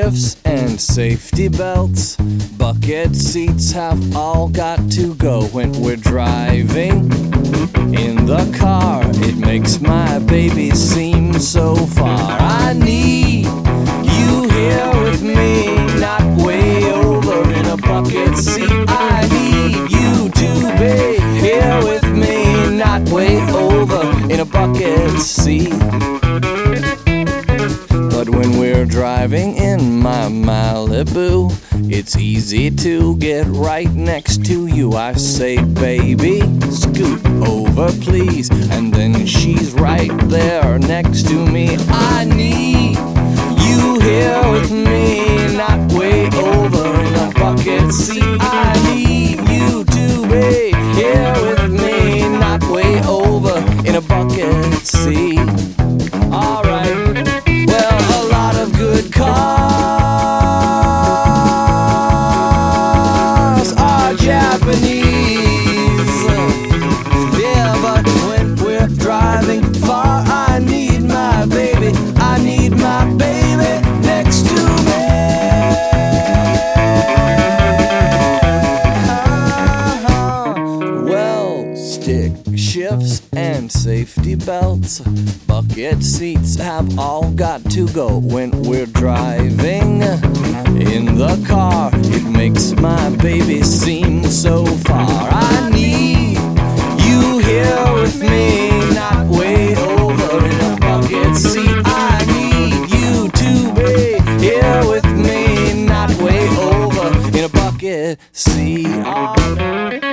shifts and safety belts. Bucket seats have all got to go when we're driving. In the car, it makes my baby seem so far. I need you here with me, not way over in a bucket seat. I need you to be here with me, not way over in a bucket seat. But when we're driving in my Malibu, it's easy to get right next to you. I say, baby, scoot over please, and then she's right there next to me. I need you here with me, not way over in a bucket seat. I need you to be here with me, not way over in a bucket seat. Alright. Well, a lot of good cars are Japanese. Yeah, but when we're driving far, I need my baby. I need my baby next to me. Well, stick shifts and safety belts, bucket seats have all got to go when we're driving. In the car, it makes my baby seem so far. I need you here with me, not way over in a bucket seat. I need you to be here with me, not way over in a bucket seat.